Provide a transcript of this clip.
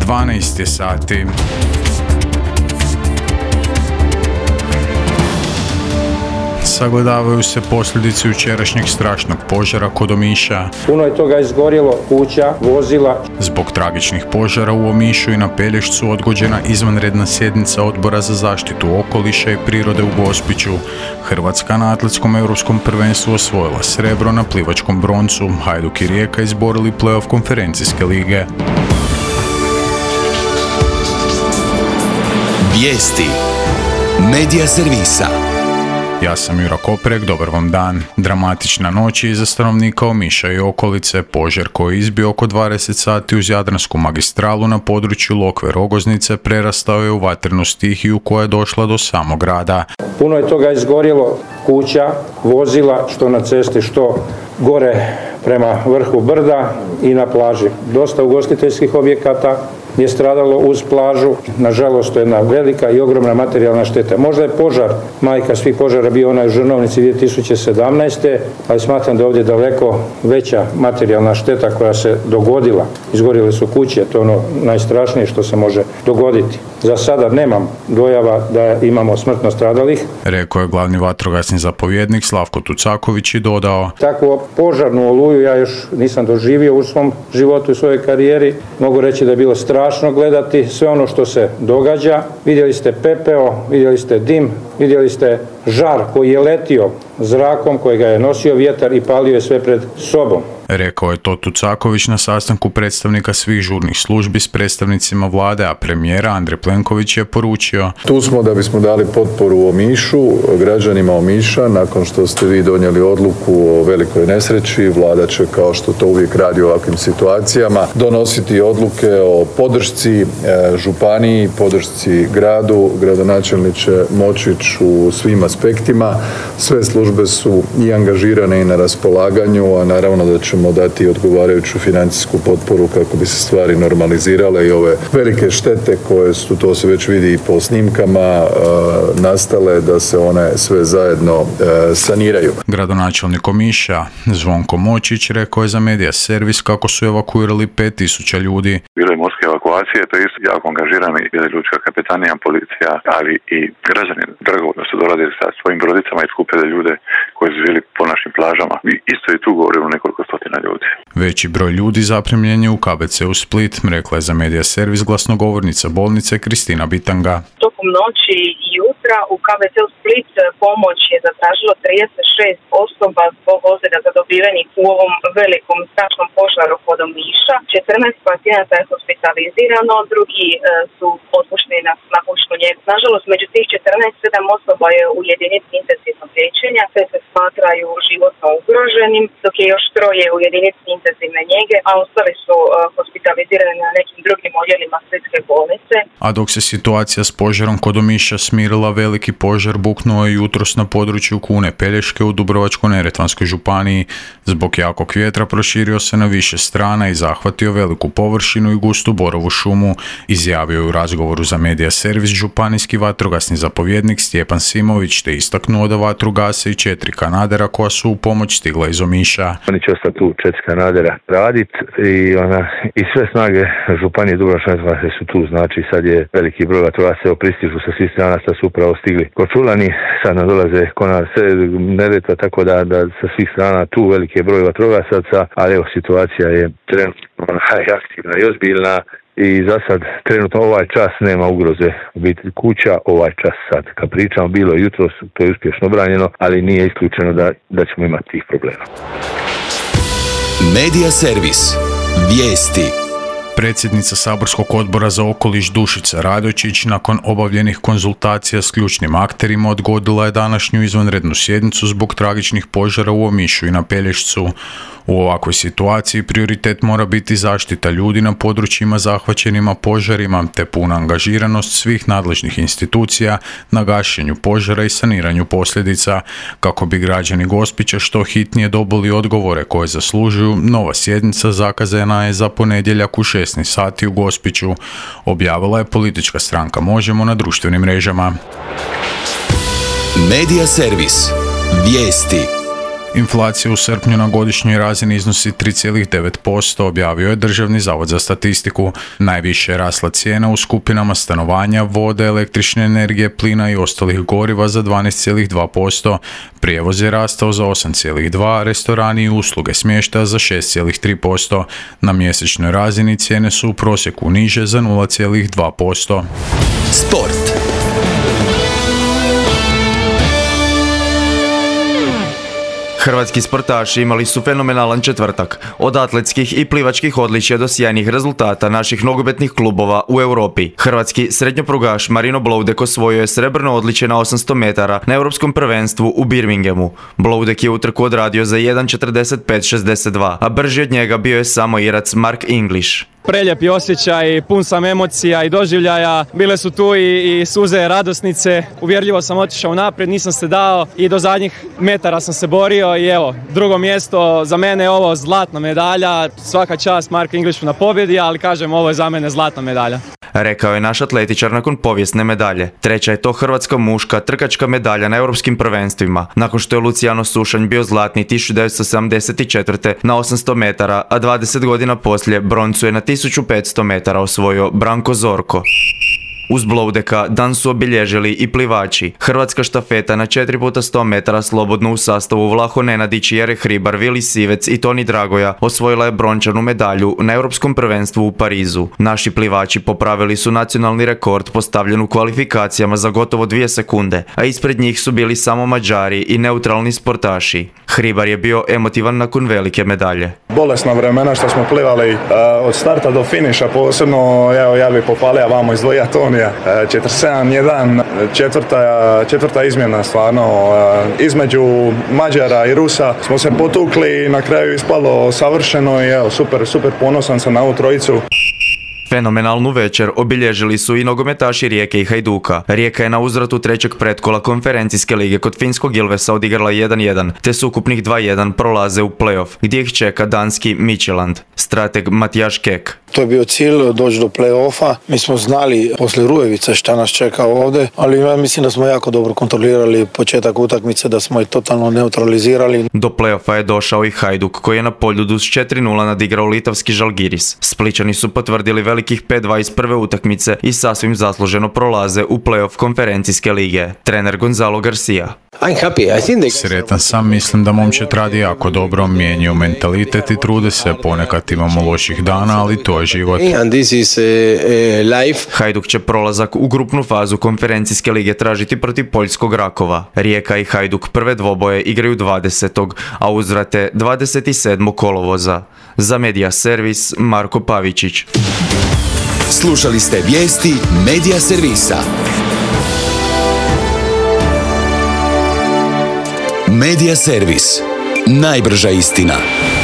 12 je sati. Sagledavaju se posljedice jučerašnjeg strašnog požara kod Omiša. Puno je toga izgorjelo, kuća, vozila. Zbog tragičnih požara u Omišu i na Pelješcu odgođena izvanredna sjednica Odbora za zaštitu okoliša i prirode u Gospiću. Hrvatska na atletskom europskom prvenstvu osvojila srebro, na plivačkom broncu Hajduk i Rijeka izborili play-off konferencijske lige. Vijesti Medija servisa. Ja sam Jura Koprek, dobar vam dan. Dramatična noć je za stanovnika Omiša i okolice. Požar koji je izbio oko 20 sati uz Jadransku magistralu na području Lokve Rogoznice prerastao je u vatrenu stihiju koja je došla do samog grada. Puno je toga izgorjelo, kuća, vozila, što na cesti, što gore prema vrhu brda i na plaži. Dosta ugostiteljskih objekata je stradalo uz plažu. Nažalost, to je jedna velika i ogromna materijalna šteta. Možda je požar, majka svih požara, bio onaj u Žrnovnici 2017. ali smatram da je ovdje daleko veća materijalna šteta koja se dogodila. Izgorjele su kuće, to je ono najstrašnije što se može dogoditi. Za sada nemam dojava da imamo smrtno stradalih. Rekao je glavni vatrogasni zapovjednik Slavko Tucaković i dodao: Takvu požarnu oluju ja još nisam doživio u svom životu i svojoj karijeri. Mogu reći da je bilo strašno gledati sve ono što se događa. Vidjeli ste pepeo, vidjeli ste dim, vidjeli ste žar koji je letio zrakom, koji ga je nosio vjetar i palio je sve pred sobom. Rekao je to Tucaković na sastanku predstavnika svih žurnih službi s predstavnicima vlade, a premijera Andrej Plenković je poručio: Tu smo da bismo dali potporu Omišu, građanima Omiša. Nakon što ste vi donijeli odluku o velikoj nesreći, vlada će, kao što to uvijek radi u ovakvim situacijama, donositi odluke o podršci županiji, podršci gradu. Gradonačelniče Močić u svim aspektima. Sve službe su i angažirane i na raspolaganju, a naravno da ćemo dati odgovarajuću financijsku potporu kako bi se stvari normalizirale i ove velike štete koje su, to se već vidi i po snimkama, nastale, da se one sve zajedno saniraju. Gradonačelnik Omiša Zvonko Močić rekao je za Medija servis kako su evakuirali 5000 ljudi. Bilo je morske evakuacije, to je isto jako angažirani lučka kapetanija, policija, ali i građani dragovoljno su dolazili sa svojim brodicama i skupili ljude koji su živjeli po našim plažama. I isto je tu govorilo nekoliko stotina ljudi. Veći broj ljudi zaprimljen je u KBC u Split, rekla je za Medija servis glasnogovornica bolnice Kristina Bitanga. Tokom noći i jutra u KBC u Split pomoć je zatražilo 36 osoba zbog ozljeda zadobivenih u ovom velikom strašnom požaru kod Omiša. 14 pacijenata je hospitalizirano, drugi su otpušteni na kućnu njegu. Nažalost, među tih 14, 7 osoba je u jedinici intenzivnog liječenja, sve se smatraju životno ugroženim, dok je još 3 u jedinici intenzivne njege, a ostali su hospitalizirani na nekim drugim odjelima Splitske bolnice. A dok se situacija s požarom kod Omiša smirila, veliki požar buknuo je jutros na području Kune Pelješke u Dubrovačko-neretvanskoj županiji. Zbog jakog vjetra proširio se na više strana i zahvatio veliku površinu i gustu borovu šumu, izjavio je u razgovoru za Medija servis županijski vatrogasni zapovjednik Stjepan Simović, te istaknuo da vatru gase i 4 kanadera koja su u pomoć stigla iz Omiša. Oni će ostati tu 4 kanadera radit i sve snage županije Dubrovačko-neretvanske su tu, znači sad je veliki broj vatrogasaca pristižu sa svih strana, sad su upravo stigli Korčulani, sad nam dolaze Konar, Neretva, tako da sa svih strana tu veliki je broj vatrogasaca, ali evo situacija je trenutno aktivna i ozbiljna. I za sad, trenutno ovaj čas nema ugroze obitelji kuća, ovaj čas sad. Kad pričamo, bilo je jutros, to je uspješno branjeno, ali nije isključeno da ćemo imati tih problema. Medija servis. Vijesti. Predsjednica Saborskog odbora za okoliš Dušica Radojčić nakon obavljenih konzultacija s ključnim akterima odgodila je današnju izvanrednu sjednicu zbog tragičnih požara u Omišu i na Pelješcu. U ovakvoj situaciji prioritet mora biti zaštita ljudi na područjima zahvaćenima požarima te puna angažiranost svih nadležnih institucija na gašenju požara i saniranju posljedica. Kako bi građani Gospića što hitnije dobili odgovore koje zaslužuju, nova sjednica zakazana je za ponedjeljak u 16 sati u Gospiću, objavila je politička stranka Možemo na društvenim mrežama. Medija servis. Vijesti. Inflacija u srpnju na godišnjoj razini iznosi 3,9%, objavio je Državni zavod za statistiku. Najviše je rasla cijena u skupinama stanovanja, vode, električne energije, plina i ostalih goriva za 12,2%. Prijevoz je rastao za 8,2%, restorani i usluge smještaja za 6,3%. Na mjesečnoj razini cijene su u prosjeku niže za 0,2%. Sport. Hrvatski sportaši imali su fenomenalan četvrtak. Od atletskih i plivačkih odličja do sjajnih rezultata naših nogometnih klubova u Europi. Hrvatski srednjoprugaš Marino Bloudek osvojio je srebrno odličje na 800 metara na Europskom prvenstvu u Birminghamu. Bloudek je utrku odradio za 1:45:62, a brži od njega bio je samo Irac Mark English. Preljepi osjećaj, pun sam emocija i doživljaja. Bile su tu i suze radosnice. Uvjerljivo sam otišao naprijed, nisam se dao i do zadnjih metara sam se borio i evo, drugo mjesto za mene je ovo zlatna medalja. Svaka čast Marku Englishu na pobjedi, ali kažem, ovo je za mene zlatna medalja. Rekao je naš atletičar nakon povijesne medalje. Treća je to hrvatska muška trkačka medalja na europskim prvenstvima, nakon što je Luciano Sušanj bio zlatni 1974. na 800 metara, a 20 godina poslije broncu je na 1500 metara osvojio Branko Zorko. Uz Bloudeka dan su obilježili i plivači. Hrvatska štafeta na 4x100 metara slobodno u sastavu Vlaho Nenadić, Jere Hribar, Vili Sivec i Toni Dragoja osvojila je brončanu medalju na Europskom prvenstvu u Parizu. Naši plivači popravili su nacionalni rekord postavljen u kvalifikacijama za gotovo 2 sekunde, a ispred njih su bili samo Mađari i neutralni sportaši. Hribar je bio emotivan nakon velike medalje. Bolesna vremena što smo plivali od starta do finiša, posebno ja bih pohvalio vamo iz Dvojatonija. 47-1, četvrta izmjena stvarno. Između Mađara i Rusa smo se potukli i na kraju ispalo savršeno i evo, super ponosan sam na ovu trojicu. Fenomenalnu večer obilježili su i nogometaši Rijeke i Hajduka. Rijeka je na uzvratu trećeg pretkola konferencijske lige kod finskog Ilvesa odigrala 1:1, te s ukupnih 2:1 prolaze u play-off, gdje ih čeka danski Midtjylland. Strateg Matijaš Kek. To je bio cilj, doći do play-offa. Mi smo znali poslije Rujevice šta nas čeka ovdje, ali ja mislim da smo jako dobro kontrolirali početak utakmice, da smo ih totalno neutralizirali. Do play-offa je došao i Hajduk, koji je na Poljudu s 4:0 nadigrao litavski Žalgiris. Splićani su potvrdili velikih 5-2 iz prve utakmice i sasvim zasluženo prolaze u play-off konferencijske lige. Trener Gonzalo Garcia. Sretan sam, mislim da momčad radi jako dobro, mijenjaju mentalitet i trude se, ponekad imamo loših dana, ali to je život. Hajduk će prolazak u grupnu fazu konferencijske lige tražiti protiv poljskog Rakova. Rijeka i Hajduk prve dvoboje igraju 20. a uzvrate 27. kolovoza. Za Medija Servis, Marko Pavičić. Slušali ste vijesti Medija Servisa. Medija Servis. Najbrža istina.